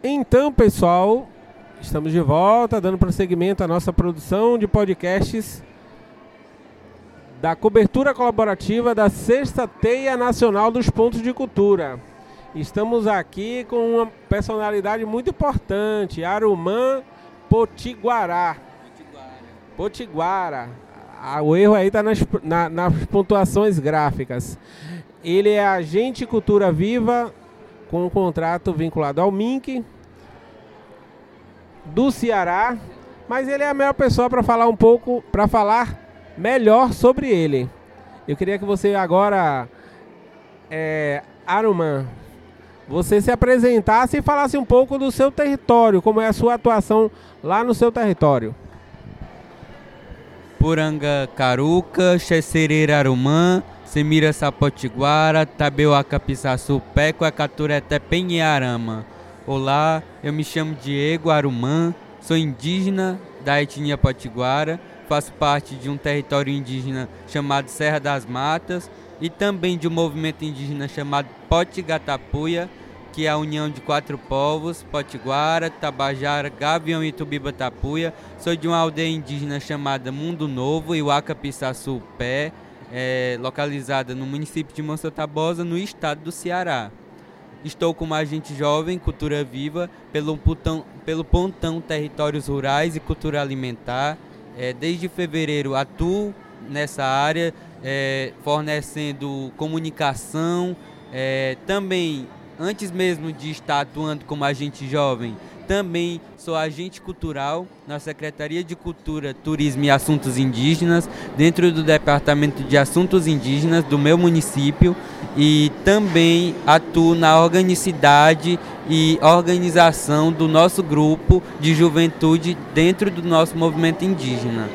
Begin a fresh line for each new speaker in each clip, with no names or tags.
Então, pessoal, estamos de volta, dando prosseguimento à nossa produção de podcasts da cobertura colaborativa da Sexta Teia Nacional dos Pontos de Cultura. Estamos aqui com uma personalidade muito importante, Arumã Potiguara. O erro aí está nas pontuações gráficas. Ele é agente Cultura Viva com um contrato vinculado ao MINC do Ceará, mas ele é a melhor pessoa para falar melhor sobre ele. Eu queria que você agora, Arumã, você se apresentasse e falasse um pouco do seu território, como é a sua atuação lá no seu território.
Puranga Caruca, Xecereira Arumã, Semira Sapotiguara, Tabeuaca Pissaçu, Peco, Acaturete, Penharama. Olá, eu me chamo Diego Arumã, sou indígena da etnia Potiguara, faço parte de um território indígena chamado Serra das Matas e também de um movimento indígena chamado Potigatapuia, que é a união de 4 povos, Potiguara, Tabajara, Gavião e Tubiba-Tapuia. Sou de uma aldeia indígena chamada Mundo Novo, Iuaca Pissaçu Pé, localizada no município de Monção Tabosa, no estado do Ceará. Estou como agente jovem Cultura Viva pelo Pontão Territórios Rurais e Cultura Alimentar. Desde fevereiro atuo nessa área, fornecendo comunicação. Também, antes mesmo de estar atuando como agente jovem, também sou agente cultural na Secretaria de Cultura, Turismo e Assuntos Indígenas, dentro do Departamento de Assuntos Indígenas do meu município, e também atuo na organicidade e organização do nosso grupo de juventude dentro do nosso movimento indígena.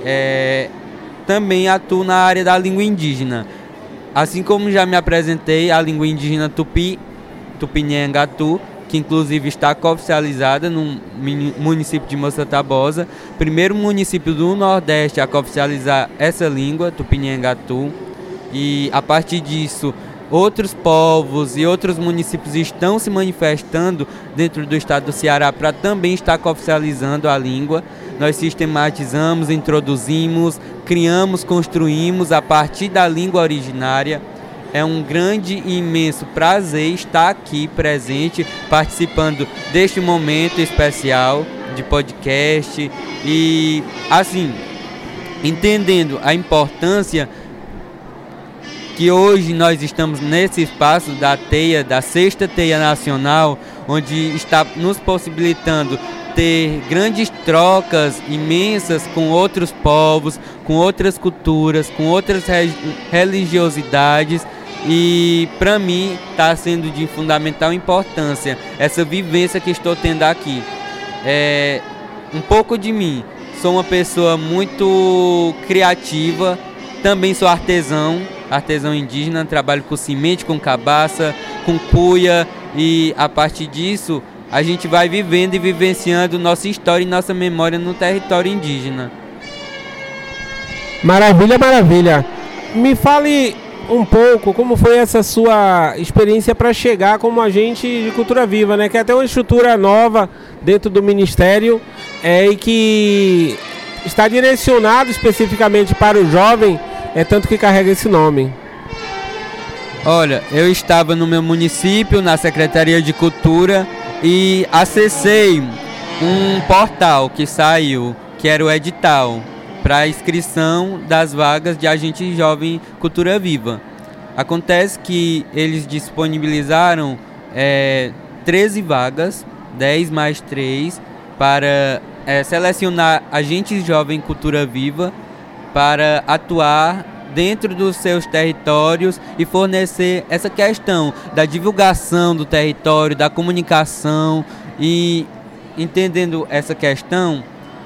Também atuo na área da língua indígena. Assim como já me apresentei, a língua indígena Tupi, Tupinhangatu, que inclusive está cooficializada no município de Monção Tabosa, primeiro município do Nordeste a cooficializar essa língua, Tupinhangatu, e a partir disso outros povos e outros municípios estão se manifestando dentro do estado do Ceará para também estar cooficializando a língua. Nós sistematizamos, introduzimos, criamos, construímos a partir da língua originária. É um grande e imenso prazer estar aqui presente, participando deste momento especial de podcast e, assim, entendendo a importância que hoje nós estamos nesse espaço da teia, da Sexta Teia Nacional, onde está nos possibilitando ter grandes trocas imensas com outros povos, com outras culturas, com outras religiosidades. E para mim está sendo de fundamental importância essa vivência que estou tendo aqui. Um pouco de mim, sou uma pessoa muito criativa, também sou artesão indígena, trabalho com semente, com cabaça, com cuia, e a partir disso a gente vai vivendo e vivenciando nossa história e nossa memória no território indígena.
Maravilha, maravilha. Me fale um pouco como foi essa sua experiência para chegar como agente de Cultura Viva, né? Que é até uma estrutura nova dentro do Ministério e que está direcionado especificamente para o jovem, tanto que carrega esse nome.
Olha, eu estava no meu município, na Secretaria de Cultura, e acessei um portal que saiu, que era o edital para inscrição das vagas de agente jovem Cultura Viva. Acontece que eles disponibilizaram 13 vagas, 10 mais 3, para selecionar agentes jovem Cultura Viva para atuar dentro dos seus territórios e fornecer essa questão da divulgação do território, da comunicação. E entendendo essa questão,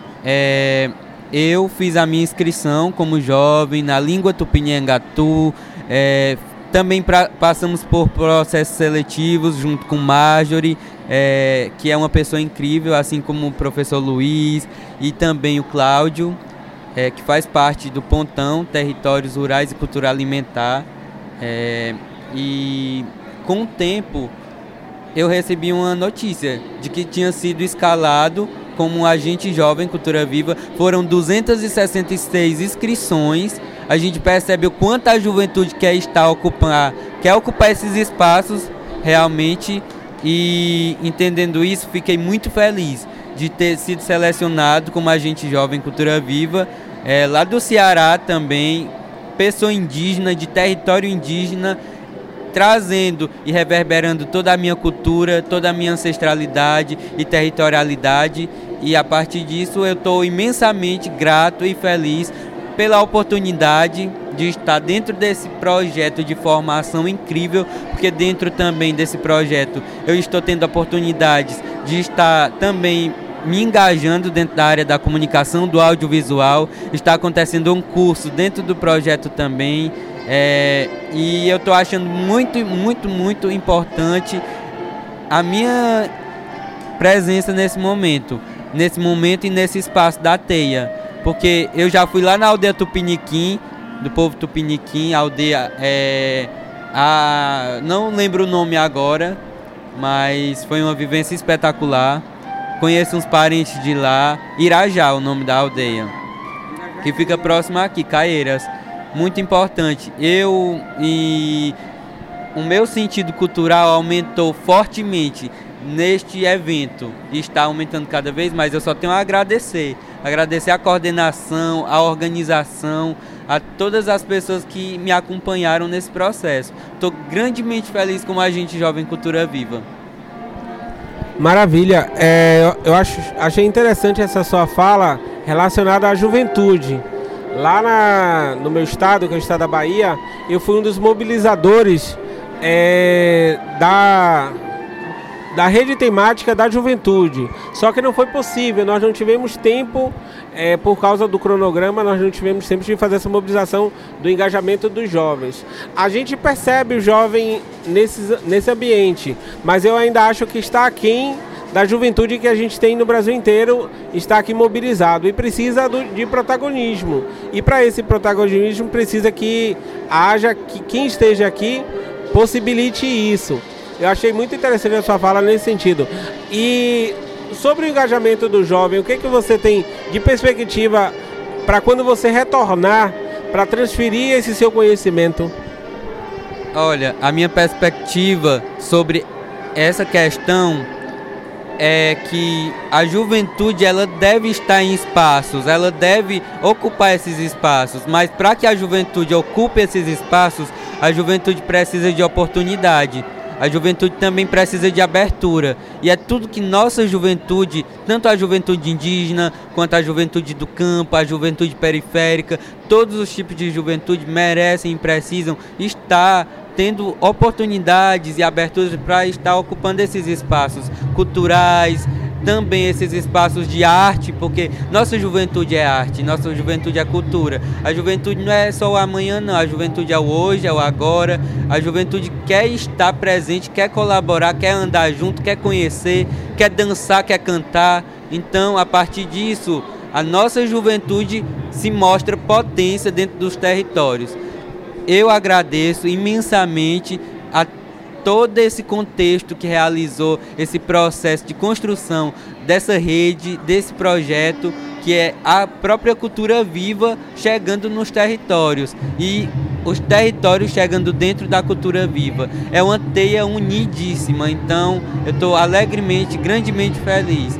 eu fiz a minha inscrição como jovem na língua Tupinhangatu. Também passamos por processos seletivos junto com Marjorie, que é uma pessoa incrível, assim como o professor Luiz e também o Cláudio, que faz parte do Pontão Territórios Rurais e Cultura Alimentar. E com o tempo eu recebi uma notícia de que tinha sido escalado como um agente jovem Cultura Viva. Foram 266 inscrições. A gente percebe o quanto a juventude quer ocupar esses espaços realmente. E entendendo isso, fiquei muito feliz de ter sido selecionado como agente jovem Cultura Viva. Lá do Ceará também, pessoa indígena, de território indígena, trazendo e reverberando toda a minha cultura, toda a minha ancestralidade e territorialidade. E a partir disso eu estou imensamente grato e feliz pela oportunidade de estar dentro desse projeto de formação incrível, porque dentro também desse projeto eu estou tendo oportunidades de estar também me engajando dentro da área da comunicação, do audiovisual. Está acontecendo um curso dentro do projeto também, e eu estou achando muito, muito, muito importante a minha presença nesse momento e nesse espaço da Teia, porque eu já fui lá na aldeia Tupiniquim, do povo Tupiniquim, aldeia, não lembro o nome agora, mas foi uma vivência espetacular. Conheço uns parentes de lá, Irajá, o nome da aldeia, que fica próximo aqui, Caieiras. Muito importante. O meu sentido cultural aumentou fortemente neste evento e está aumentando cada vez mais. Eu só tenho a agradecer a coordenação, a organização, a todas as pessoas que me acompanharam nesse processo. Estou grandemente feliz como agente jovem Cultura Viva.
Maravilha. Achei interessante essa sua fala relacionada à juventude. Lá no meu estado, que é o estado da Bahia, eu fui um dos mobilizadores da rede temática da juventude. Só que não foi possível, nós não tivemos tempo, por causa do cronograma, nós não tivemos tempo de fazer essa mobilização do engajamento dos jovens. A gente percebe o jovem nesse ambiente, mas eu ainda acho que está aquém da juventude que a gente tem no Brasil inteiro, está aqui mobilizado e precisa de protagonismo. E para esse protagonismo precisa que quem esteja aqui possibilite isso. Eu achei muito interessante a sua fala nesse sentido. E sobre o engajamento do jovem, o que você tem de perspectiva para quando você retornar, para transferir esse seu conhecimento?
Olha, a minha perspectiva sobre essa questão é que a juventude ela deve estar em espaços, ela deve ocupar esses espaços, mas para que a juventude ocupe esses espaços, a juventude precisa de oportunidade. A juventude também precisa de abertura. E é tudo que nossa juventude, tanto a juventude indígena, quanto a juventude do campo, a juventude periférica, todos os tipos de juventude merecem e precisam estar tendo oportunidades e aberturas para estar ocupando esses espaços culturais, também esses espaços de arte, porque nossa juventude é arte, nossa juventude é cultura. A juventude não é só o amanhã, não. A juventude é o hoje, é o agora. A juventude quer estar presente, quer colaborar, quer andar junto, quer conhecer, quer dançar, quer cantar. Então, a partir disso, a nossa juventude se mostra potência dentro dos territórios. Eu agradeço imensamente a todo esse contexto que realizou esse processo de construção dessa rede, desse projeto, que é a própria Cultura Viva chegando nos territórios e os territórios chegando dentro da Cultura Viva. É uma teia unidíssima, então eu estou alegremente, grandemente feliz.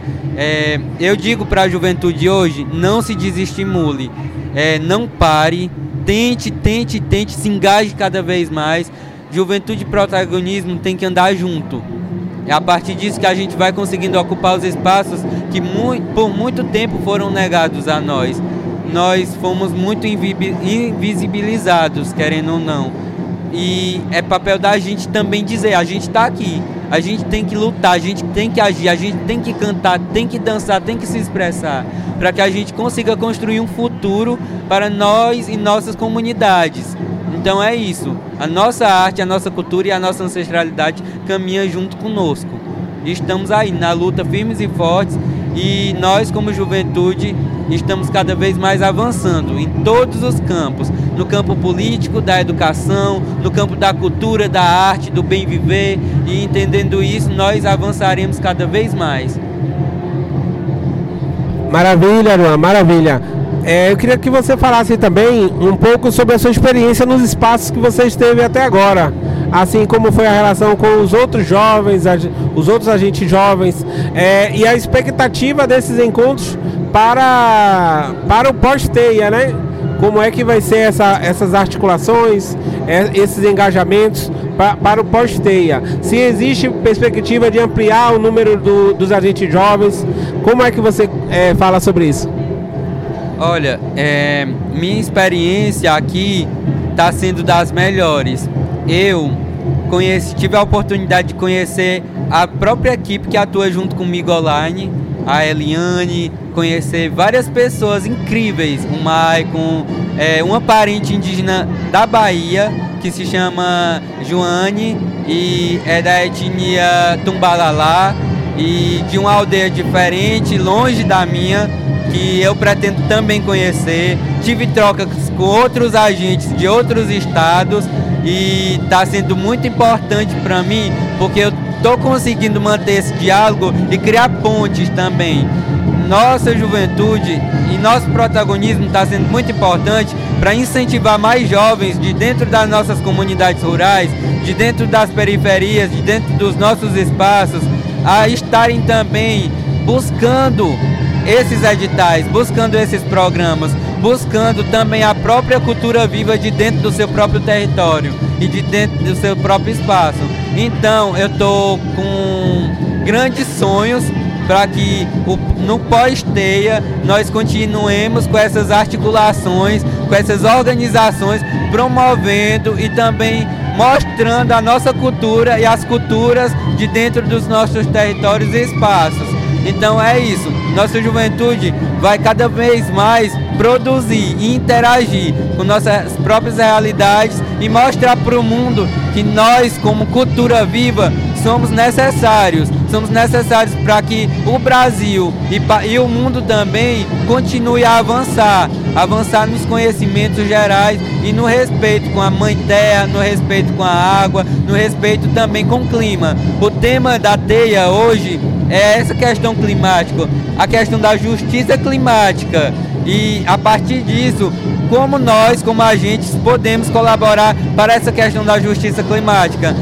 Eu digo para a juventude hoje, não se desestimule, não pare, tente, se engaje cada vez mais. Juventude e protagonismo tem que andar junto. É a partir disso que a gente vai conseguindo ocupar os espaços que por muito tempo foram negados a nós. Nós fomos muito invisibilizados, querendo ou não. E é papel da gente também dizer, a gente está aqui, a gente tem que lutar, a gente tem que agir, a gente tem que cantar, tem que dançar, tem que se expressar, para que a gente consiga construir um futuro para nós e nossas comunidades. Então é isso, a nossa arte, a nossa cultura e a nossa ancestralidade caminham junto conosco. Estamos aí na luta firmes e fortes e nós como juventude estamos cada vez mais avançando em todos os campos, no campo político, da educação, no campo da cultura, da arte, do bem viver, e entendendo isso, nós avançaremos cada vez mais.
Maravilha, Luan, maravilha. Eu queria que você falasse também um pouco sobre a sua experiência nos espaços que você esteve até agora, assim como foi a relação com os outros jovens, os outros agentes jovens, e a expectativa desses encontros para o pós-TEIA, né? Como é que vai ser essas articulações, esses engajamentos para o pós-TEIA? Se existe perspectiva de ampliar o número dos agentes jovens, como é que você fala sobre isso?
Olha, minha experiência aqui está sendo das melhores. Eu tive a oportunidade de conhecer a própria equipe que atua junto comigo online, a Eliane, conhecer várias pessoas incríveis, o Maicon, uma parente indígena da Bahia, que se chama Joane, e é da etnia Tumbalalá, e de uma aldeia diferente, longe da minha, que eu pretendo também conhecer. Tive trocas com outros agentes de outros estados e está sendo muito importante para mim, porque eu estou conseguindo manter esse diálogo e criar pontes também. Nossa juventude e nosso protagonismo está sendo muito importante para incentivar mais jovens de dentro das nossas comunidades rurais, de dentro das periferias, de dentro dos nossos espaços, a estarem também buscando esses editais, buscando esses programas, buscando também a própria cultura viva de dentro do seu próprio território e de dentro do seu próprio espaço. Então eu estou com grandes sonhos para que no pós-TEIA nós continuemos com essas articulações, com essas organizações, promovendo e também mostrando a nossa cultura e as culturas de dentro dos nossos territórios e espaços. Então é isso, nossa juventude vai cada vez mais produzir e interagir com nossas próprias realidades e mostrar para o mundo que nós, como cultura viva, somos necessários para que o Brasil e o mundo também continue a avançar nos conhecimentos gerais e no respeito com a Mãe Terra, no respeito com a água, no respeito também com o clima. O tema da TEIA hoje é essa questão climática, a questão da justiça climática, e a partir disso, como nós, como agentes, podemos colaborar para essa questão da justiça climática.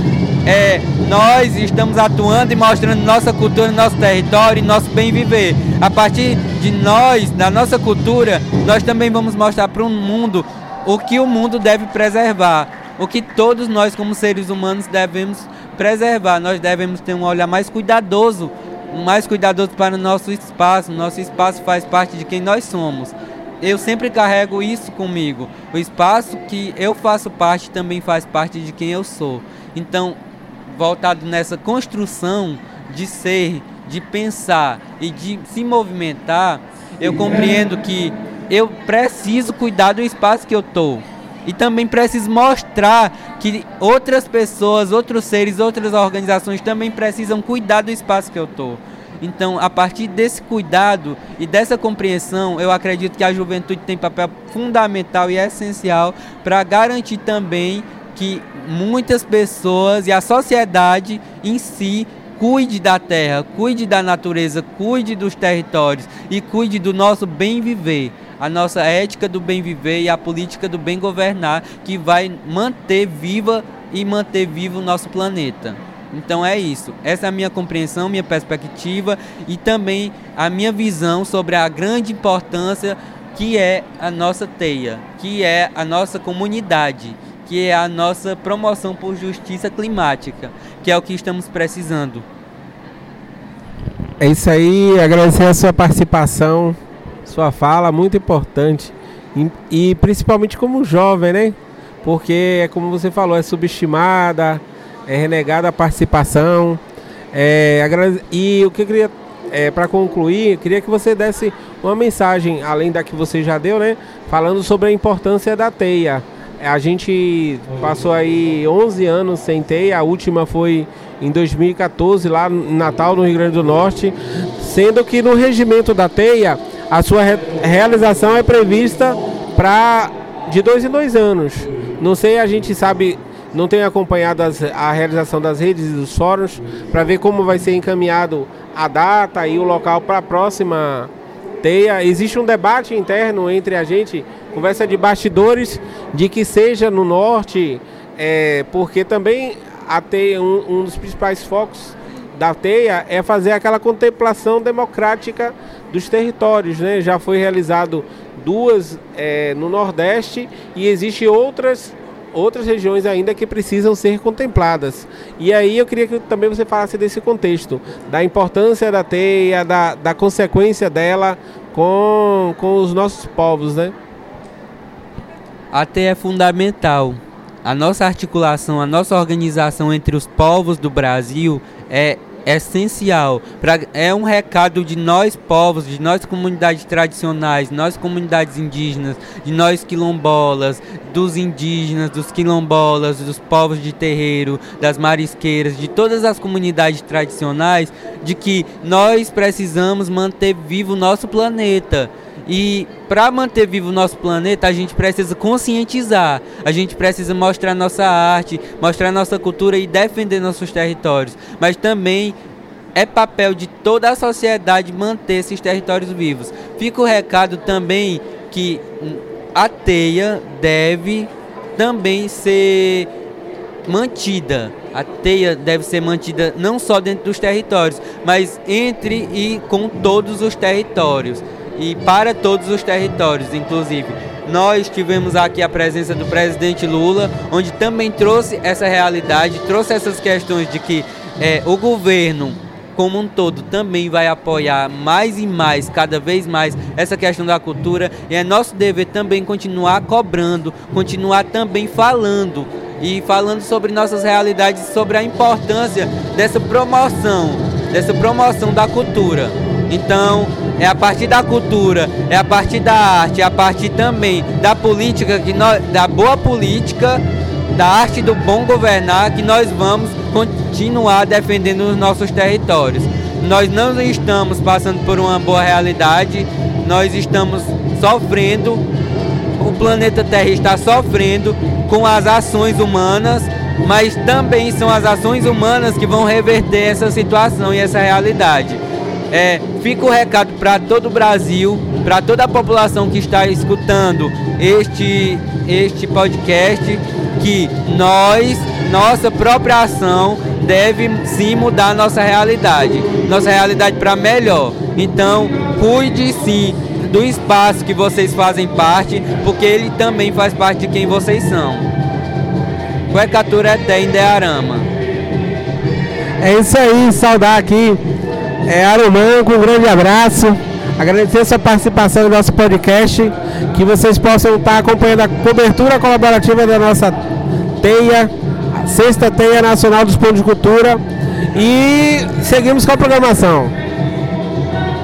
Nós estamos atuando e mostrando nossa cultura, nosso território e nosso bem viver. A partir de nós, da nossa cultura, nós também vamos mostrar para o mundo o que o mundo deve preservar, o que todos nós como seres humanos devemos preservar. Nós devemos ter um olhar mais cuidadoso para o nosso espaço. Nosso espaço faz parte de quem nós somos. Eu sempre carrego isso comigo. O espaço que eu faço parte também faz parte de quem eu sou. Então, voltado nessa construção de ser, de pensar e de se movimentar, eu compreendo que eu preciso cuidar do espaço que eu estou. E também preciso mostrar que outras pessoas, outros seres, outras organizações também precisam cuidar do espaço que eu estou. Então, a partir desse cuidado e dessa compreensão, eu acredito que a juventude tem papel fundamental e essencial para garantir também que muitas pessoas e a sociedade em si cuide da terra, cuide da natureza, cuide dos territórios e cuide do nosso bem viver. A nossa ética do bem viver e a política do bem governar, que vai manter viva e manter vivo o nosso planeta. Então é isso, essa é a minha compreensão, minha perspectiva e também a minha visão sobre a grande importância que é a nossa TEIA, que é a nossa comunidade, que é a nossa promoção por justiça climática, que é o que estamos precisando.
É isso aí, agradecer a sua participação, sua fala, muito importante, e principalmente como jovem, né? Porque, como você falou, é subestimada, é renegada a participação, e o que eu queria, para concluir, queria que você desse uma mensagem, além da que você já deu, né? Falando sobre a importância da TEIA. A gente passou aí 11 anos sem TEIA, a última foi em 2014, lá em Natal, no Rio Grande do Norte, sendo que no regimento da TEIA, a sua realização é prevista para de 2 em 2 anos. Não sei, a gente sabe, não tem acompanhado a realização das redes e dos fóruns para ver como vai ser encaminhado a data e o local para a próxima teia. Existe um debate interno entre a gente, conversa de bastidores, de que seja no norte, porque também a teia, um dos principais focos da teia é fazer aquela contemplação democrática dos territórios, né? Já foi realizado 2 no Nordeste e existem outras regiões ainda que precisam ser contempladas. E aí eu queria que também você falasse desse contexto, da importância da teia, da consequência dela com os nossos povos, né?
A teia é fundamental. A nossa articulação, a nossa organização entre os povos do Brasil é essencial. É um recado de nós povos, de nós comunidades tradicionais, nós comunidades indígenas, de nós quilombolas, dos indígenas, dos quilombolas, dos povos de terreiro, das marisqueiras, de todas as comunidades tradicionais, de que nós precisamos manter vivo o nosso planeta. E para manter vivo o nosso planeta, a gente precisa conscientizar, a gente precisa mostrar nossa arte, mostrar nossa cultura e defender nossos territórios. Mas também é papel de toda a sociedade manter esses territórios vivos. Fica o recado também que a teia deve também ser mantida. A teia deve ser mantida não só dentro dos territórios, mas entre e com todos os territórios. E para todos os territórios, inclusive. Nós tivemos aqui a presença do presidente Lula, onde também trouxe essa realidade, trouxe essas questões de que o governo como um todo também vai apoiar mais e mais, cada vez mais, essa questão da cultura. E é nosso dever também continuar cobrando, continuar também falando sobre nossas realidades, sobre a importância dessa promoção da cultura. Então, é a partir da cultura, é a partir da arte, é a partir também da política, da boa política, da arte do bom governar, que nós vamos continuar defendendo os nossos territórios. Nós não estamos passando por uma boa realidade, nós estamos sofrendo, o planeta Terra está sofrendo com as ações humanas, mas também são as ações humanas que vão reverter essa situação e essa realidade. Fica o recado para todo o Brasil, para toda a população que está escutando este podcast, que nossa própria ação deve sim mudar nossa realidade para melhor. Então, cuide sim do espaço que vocês fazem parte, porque ele também faz parte de quem vocês são. Cuecatura é Té Indearama.
É isso aí, saudar aqui Aromanco, um grande abraço, agradecer a sua participação no nosso podcast, que vocês possam estar acompanhando a cobertura colaborativa da nossa teia, a 6ª Teia Nacional dos Pontos de Cultura, e seguimos com a programação.